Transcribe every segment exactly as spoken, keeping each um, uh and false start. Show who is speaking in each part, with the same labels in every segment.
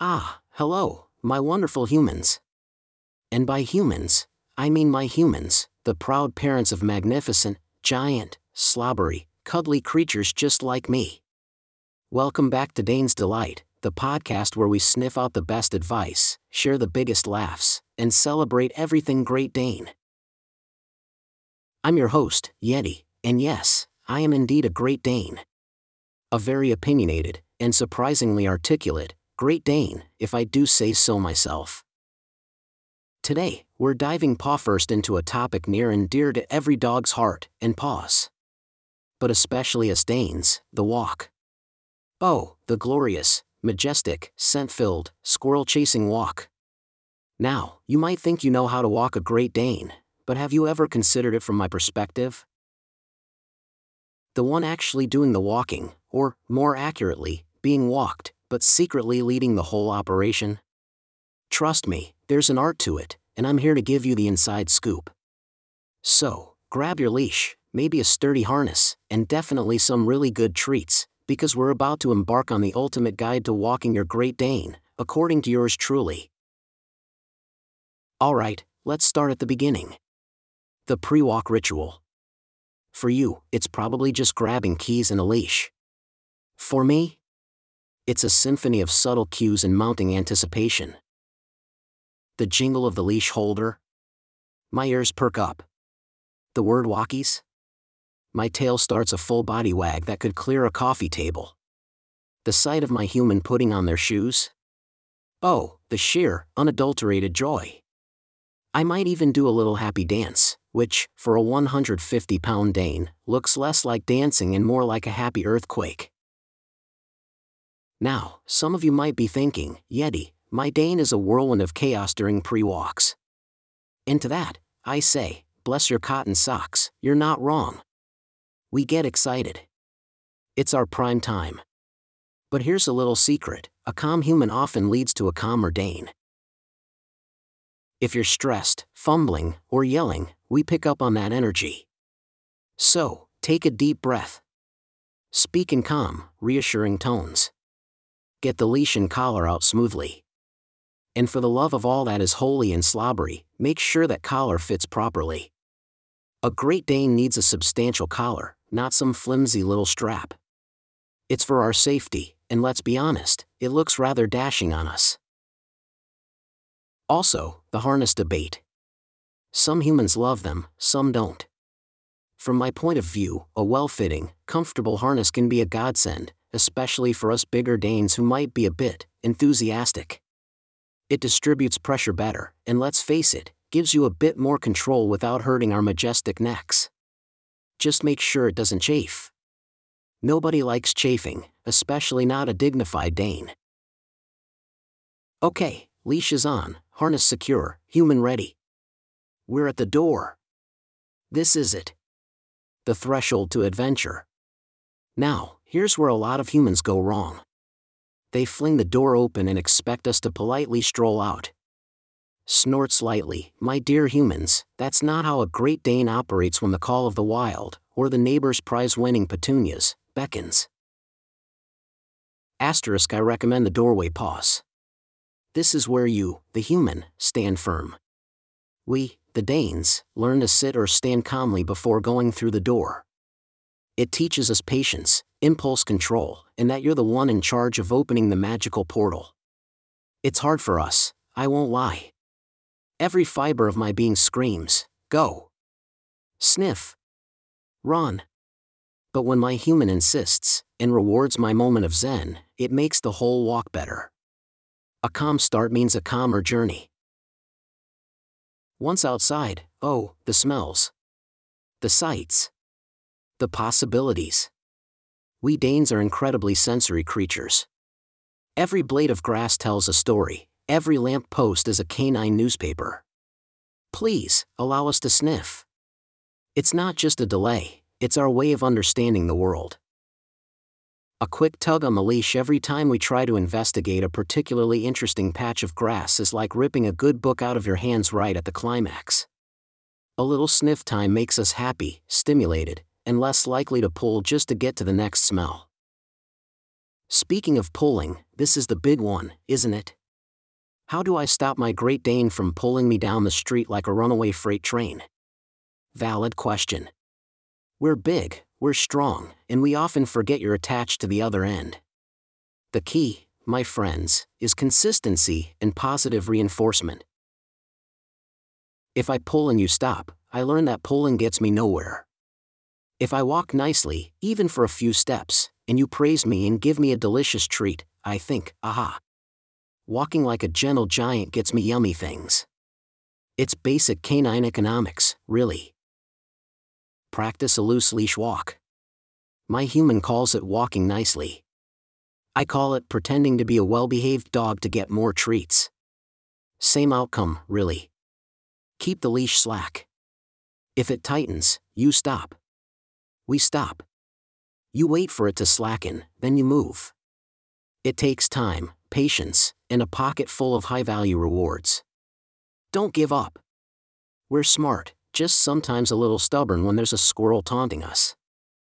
Speaker 1: Ah, hello, my wonderful humans. And by humans, I mean my humans, the proud parents of magnificent, giant, slobbery, cuddly creatures just like me. Welcome back to Dane's Delight, the podcast where we sniff out the best advice, share the biggest laughs, and celebrate everything Great Dane. I'm your host, Yeti, and yes, I am indeed a Great Dane. A very opinionated, and surprisingly articulate, Great Dane, if I do say so myself. Today, we're diving paw first into a topic near and dear to every dog's heart and paws. But especially us Danes, the walk. Oh, the glorious, majestic, scent-filled, squirrel-chasing walk. Now, you might think you know how to walk a Great Dane, but have you ever considered it from my perspective? The one actually doing the walking, or, more accurately, being walked, but secretly leading the whole operation? Trust me, there's an art to it, and I'm here to give you the inside scoop. So, grab your leash, maybe a sturdy harness, and definitely some really good treats, because we're about to embark on the ultimate guide to walking your Great Dane, according to yours truly. Alright, let's start at the beginning. The pre-walk ritual. For you, it's probably just grabbing keys and a leash. For me, it's a symphony of subtle cues and mounting anticipation. The jingle of the leash holder. My ears perk up. The word walkies. My tail starts a full body wag that could clear a coffee table. The sight of my human putting on their shoes. Oh, the sheer, unadulterated joy. I might even do a little happy dance, which, for a one hundred fifty pound Dane, looks less like dancing and more like a happy earthquake. Now, some of you might be thinking, Yeti, my Dane is a whirlwind of chaos during pre-walks. And to that, I say, bless your cotton socks, you're not wrong. We get excited. It's our prime time. But here's a little secret, a calm human often leads to a calmer Dane. If you're stressed, fumbling, or yelling, we pick up on that energy. So, take a deep breath. Speak in calm, reassuring tones. Get the leash and collar out smoothly. And for the love of all that is holy and slobbery, make sure that collar fits properly. A Great Dane needs a substantial collar, not some flimsy little strap. It's for our safety, and let's be honest, it looks rather dashing on us. Also, the harness debate. Some humans love them, some don't. From my point of view, a well-fitting, comfortable harness can be a godsend, especially for us bigger Danes who might be a bit enthusiastic. It distributes pressure better, and let's face it, gives you a bit more control without hurting our majestic necks. Just make sure it doesn't chafe. Nobody likes chafing, especially not a dignified Dane. Okay, leash is on, harness secure, human ready. We're at the door. This is it. The threshold to adventure. Now, here's where a lot of humans go wrong. They fling the door open and expect us to politely stroll out. Snort slightly, my dear humans, that's not how a Great Dane operates when the call of the wild, or the neighbor's prize-winning petunias, beckons. Asterisk I recommend the doorway pause. This is where you, the human, stand firm. We, the Danes, learn to sit or stand calmly before going through the door. It teaches us patience, impulse control, and that you're the one in charge of opening the magical portal. It's hard for us, I won't lie. Every fiber of my being screams, go. Sniff. Run. But when my human insists, and rewards my moment of zen, it makes the whole walk better. A calm start means a calmer journey. Once outside, oh, the smells. The sights. The possibilities. We Danes are incredibly sensory creatures. Every blade of grass tells a story, every lamp post is a canine newspaper. Please, allow us to sniff. It's not just a delay, it's our way of understanding the world. A quick tug on the leash every time we try to investigate a particularly interesting patch of grass is like ripping a good book out of your hands right at the climax. A little sniff time makes us happy, stimulated, and less likely to pull just to get to the next smell. Speaking of pulling, this is the big one, isn't it? How do I stop my Great Dane from pulling me down the street like a runaway freight train? Valid question. We're big, we're strong, and we often forget you're attached to the other end. The key, my friends, is consistency and positive reinforcement. If I pull and you stop, I learn that pulling gets me nowhere. If I walk nicely, even for a few steps, and you praise me and give me a delicious treat, I think, aha. Walking like a gentle giant gets me yummy things. It's basic canine economics, really. Practice a loose leash walk. My human calls it walking nicely. I call it pretending to be a well-behaved dog to get more treats. Same outcome, really. Keep the leash slack. If it tightens, you stop. We stop. You wait for it to slacken, then you move. It takes time, patience, and a pocket full of high-value rewards. Don't give up. We're smart, just sometimes a little stubborn when there's a squirrel taunting us.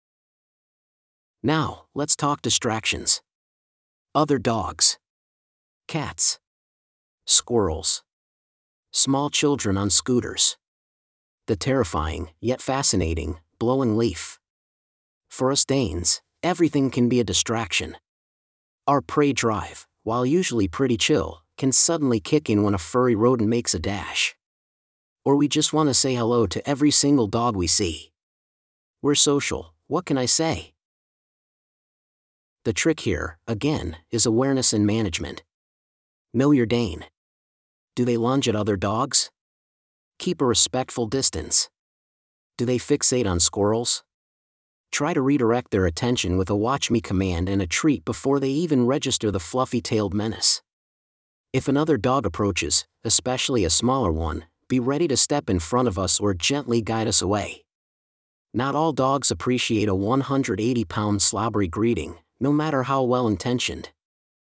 Speaker 1: Now, let's talk distractions. Other dogs. Cats. Squirrels. Small children on scooters. The terrifying, yet fascinating, blowing leaf. For us Danes, everything can be a distraction. Our prey drive, while usually pretty chill, can suddenly kick in when a furry rodent makes a dash. Or we just want to say hello to every single dog we see. We're social, what can I say? The trick here, again, is awareness and management. Know your Dane. Do they lunge at other dogs? Keep a respectful distance. Do they fixate on squirrels? Try to redirect their attention with a watch me command and a treat before they even register the fluffy-tailed menace. If another dog approaches, especially a smaller one, be ready to step in front of us or gently guide us away. Not all dogs appreciate a one hundred eighty pound slobbery greeting, no matter how well-intentioned.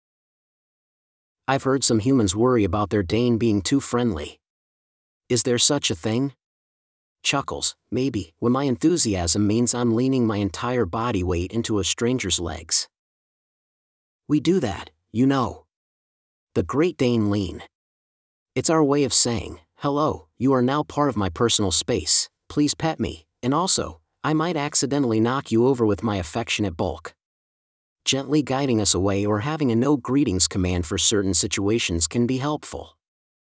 Speaker 1: I've heard some humans worry about their Dane being too friendly. Is there such a thing? Chuckles, maybe, when my enthusiasm means I'm leaning my entire body weight into a stranger's legs. We do that, you know. The Great Dane lean. It's our way of saying, hello, you are now part of my personal space, please pet me, and also, I might accidentally knock you over with my affectionate bulk. Gently guiding us away or having a no greetings command for certain situations can be helpful.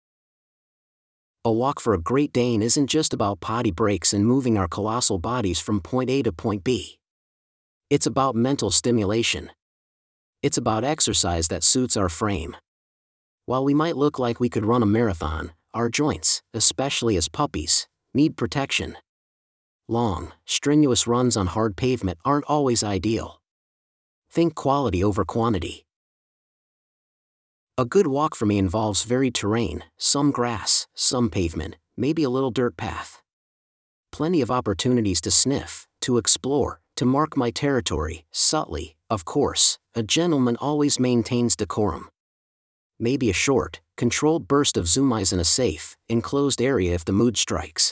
Speaker 1: A walk for a Great Dane isn't just about potty breaks and moving our colossal bodies from point A to point B. It's about mental stimulation. It's about exercise that suits our frame. While we might look like we could run a marathon, our joints, especially as puppies, need protection. Long, strenuous runs on hard pavement aren't always ideal. Think quality over quantity. A good walk for me involves varied terrain, some grass, some pavement, maybe a little dirt path. Plenty of opportunities to sniff, to explore, to mark my territory, subtly, of course. A gentleman always maintains decorum. Maybe a short, controlled burst of zoom eyes in a safe, enclosed area if the mood strikes.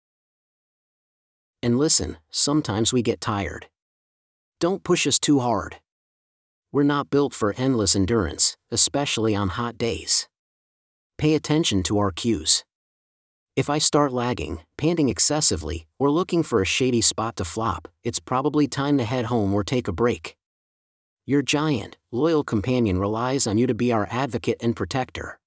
Speaker 1: And listen, sometimes we get tired. Don't push us too hard. We're not built for endless endurance, especially on hot days. Pay attention to our cues. If I start lagging, panting excessively, or looking for a shady spot to flop, it's probably time to head home or take a break. Your giant, loyal companion relies on you to be our advocate and protector.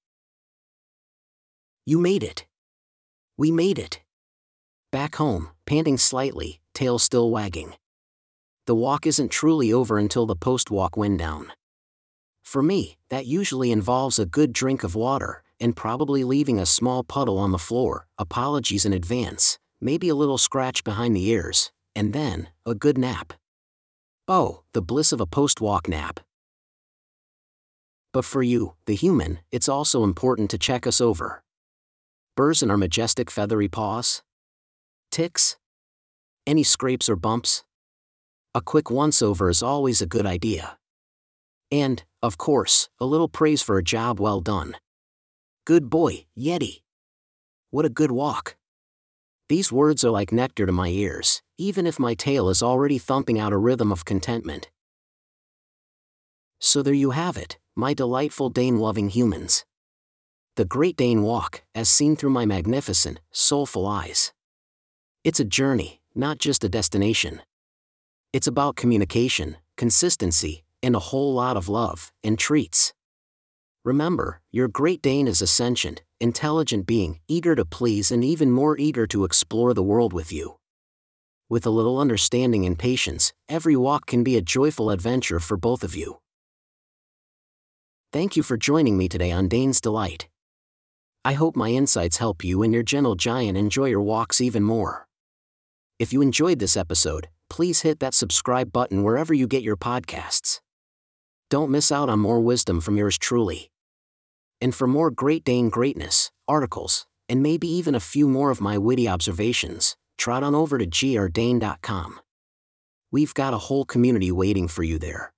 Speaker 1: You made it. We made it. Back home, panting slightly, tail still wagging. The walk isn't truly over until the post-walk wind down. For me, that usually involves a good drink of water, and probably leaving a small puddle on the floor, apologies in advance, maybe a little scratch behind the ears, and then, a good nap. Oh, the bliss of a post-walk nap. But for you, the human, it's also important to check us over. Burrs in our majestic feathery paws? Ticks? Any scrapes or bumps? A quick once-over is always a good idea. And, of course, a little praise for a job well done. Good boy, Yeti. What a good walk. These words are like nectar to my ears, even if my tail is already thumping out a rhythm of contentment. So there you have it, my delightful Dane-loving humans. The Great Dane Walk, as seen through my magnificent, soulful eyes. It's a journey, not just a destination. It's about communication, consistency, and a whole lot of love and treats. Remember, your Great Dane is a sentient, intelligent being, eager to please and even more eager to explore the world with you. With a little understanding and patience, every walk can be a joyful adventure for both of you. Thank you for joining me today on Dane's Delight. I hope my insights help you and your gentle giant enjoy your walks even more. If you enjoyed this episode, please hit that subscribe button wherever you get your podcasts. Don't miss out on more wisdom from yours truly. And for more Great Dane greatness, articles, and maybe even a few more of my witty observations, trot on over to g r dane dot com. We've got a whole community waiting for you there.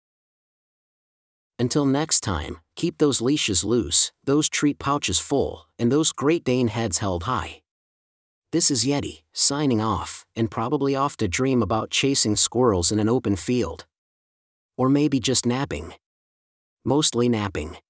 Speaker 1: Until next time, keep those leashes loose, those treat pouches full, and those Great Dane heads held high. This is Yeti, signing off, and probably off to dream about chasing squirrels in an open field. Or maybe just napping. Mostly napping.